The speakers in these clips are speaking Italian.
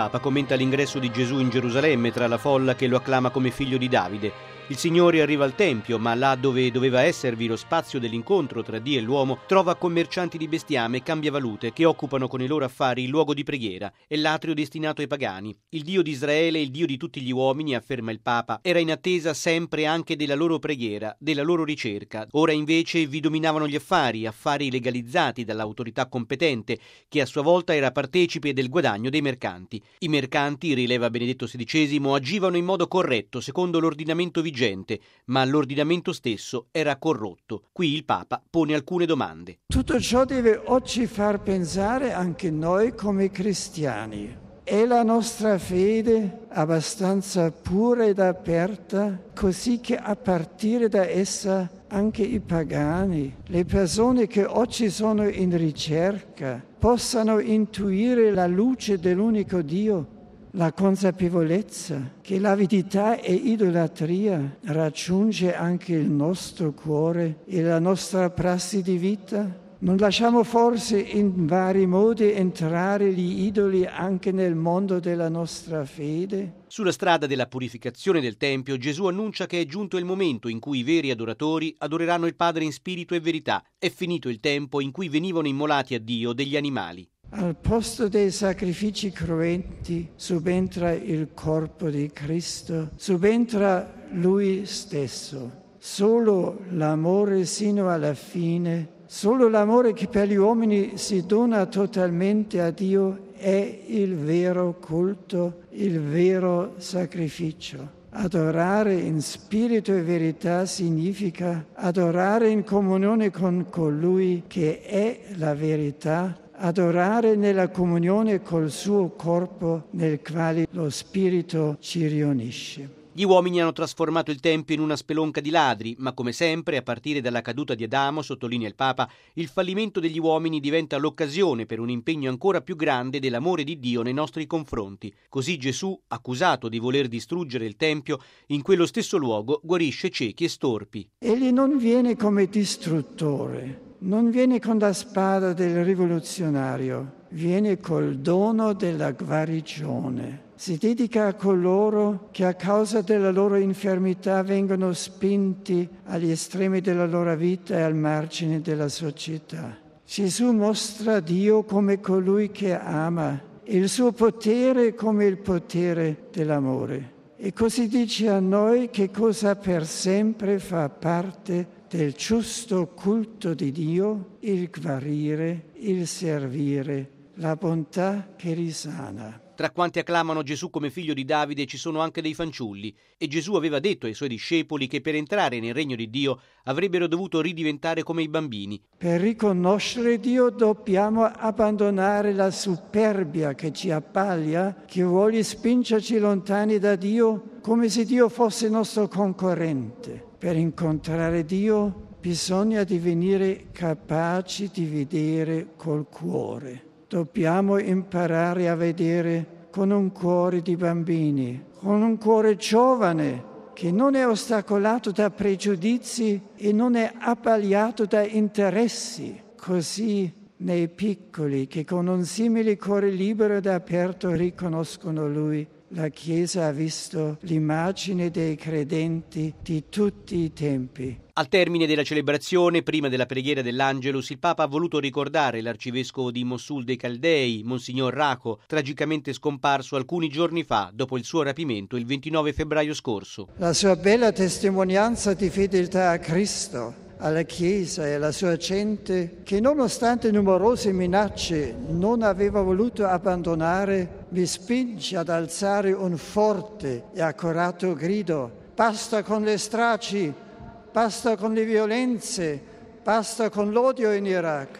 Papa commenta l'ingresso di Gesù in Gerusalemme tra la folla che lo acclama come figlio di Davide. Il Signore arriva al Tempio, ma là dove doveva esservi lo spazio dell'incontro tra Dio e l'uomo, trova commercianti di bestiame e cambiavalute che occupano con i loro affari il luogo di preghiera e l'atrio destinato ai pagani. Il Dio di Israele, il Dio di tutti gli uomini, afferma il Papa, era in attesa sempre anche della loro preghiera, della loro ricerca. Ora invece vi dominavano gli affari legalizzati dall'autorità competente, che a sua volta era partecipe del guadagno dei mercanti. I mercanti, rileva Benedetto XVI, agivano in modo corretto, secondo l'ordinamento vigente, ma l'ordinamento stesso era corrotto. Qui il Papa pone alcune domande. Tutto ciò deve oggi far pensare anche noi come cristiani. È la nostra fede abbastanza pura ed aperta, così che a partire da essa anche i pagani, le persone che oggi sono in ricerca, possano intuire la luce dell'unico Dio, la consapevolezza che l'avidità e idolatria raggiunge anche il nostro cuore e la nostra prassi di vita. Non lasciamo forse in vari modi entrare gli idoli anche nel mondo della nostra fede? Sulla strada della purificazione del Tempio, Gesù annuncia che è giunto il momento in cui i veri adoratori adoreranno il Padre in spirito e verità. È finito il tempo in cui venivano immolati a Dio degli animali. Al posto dei sacrifici cruenti subentra il corpo di Cristo, subentra Lui stesso. Solo l'amore sino alla fine, solo l'amore che per gli uomini si dona totalmente a Dio è il vero culto, il vero sacrificio. Adorare in spirito e verità significa adorare in comunione con colui che è la verità, adorare nella comunione col suo corpo nel quale lo Spirito ci riunisce. Gli uomini hanno trasformato il Tempio in una spelonca di ladri, ma come sempre, a partire dalla caduta di Adamo, sottolinea il Papa, il fallimento degli uomini diventa l'occasione per un impegno ancora più grande dell'amore di Dio nei nostri confronti. Così Gesù, accusato di voler distruggere il Tempio, in quello stesso luogo guarisce ciechi e storpi. Egli non viene come distruttore, non viene con la spada del rivoluzionario, viene col dono della guarigione. Si dedica a coloro che a causa della loro infermità vengono spinti agli estremi della loro vita e al margine della società. Gesù mostra Dio come colui che ama e il suo potere come il potere dell'amore. E così dice a noi che cosa per sempre fa parte del giusto culto di Dio, il guarire, il servire, la bontà che risana. Tra quanti acclamano Gesù come figlio di Davide ci sono anche dei fanciulli, e Gesù aveva detto ai suoi discepoli che per entrare nel regno di Dio avrebbero dovuto ridiventare come i bambini. Per riconoscere Dio dobbiamo abbandonare la superbia che ci appaglia, che vuole spingerci lontani da Dio come se Dio fosse nostro concorrente. Per incontrare Dio bisogna divenire capaci di vedere col cuore. Dobbiamo imparare a vedere con un cuore di bambini, con un cuore giovane che non è ostacolato da pregiudizi e non è abbagliato da interessi. Così nei piccoli che con un simile cuore libero ed aperto riconoscono Lui, la Chiesa ha visto l'immagine dei credenti di tutti i tempi. Al termine della celebrazione, prima della preghiera dell'Angelus, il Papa ha voluto ricordare l'arcivescovo di Mosul dei Caldei, Monsignor Raco, tragicamente scomparso alcuni giorni fa, dopo il suo rapimento il 29 febbraio scorso. La sua bella testimonianza di fedeltà a Cristo, alla Chiesa e alla sua gente, che nonostante numerose minacce non aveva voluto abbandonare, mi spinge ad alzare un forte e accorato grido: basta con le stragi, basta con le violenze, basta con l'odio in Iraq.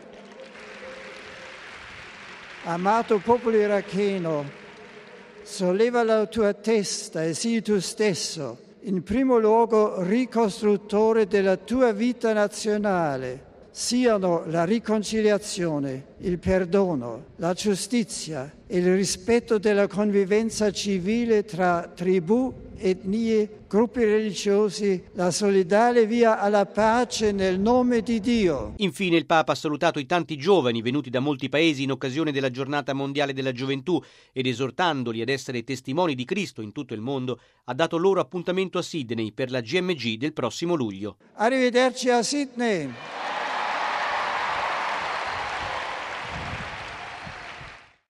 Amato popolo iracheno, solleva la tua testa e sii tu stesso in primo luogo ricostruttore della tua vita nazionale. siano la riconciliazione, il perdono, la giustizia e il rispetto della convivenza civile tra tribù, etnie, gruppi religiosi, la solidale via alla pace nel nome di Dio. Infine il Papa ha salutato i tanti giovani venuti da molti paesi in occasione della Giornata Mondiale della Gioventù ed esortandoli ad essere testimoni di Cristo in tutto il mondo, ha dato loro appuntamento a Sydney per la GMG del prossimo luglio. Arrivederci a Sydney!